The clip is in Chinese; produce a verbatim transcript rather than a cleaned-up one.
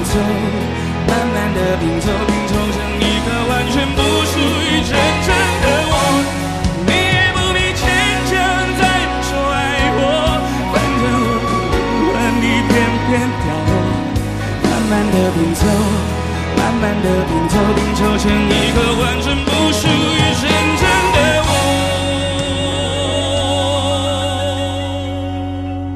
凑，慢慢的拼凑，拼凑成一个完全不属于真正的我。你也不必牵强再说爱我，反正我不管你偏偏掉落。慢慢的拼凑，慢慢的拼凑，拼凑成一个完全不属于真。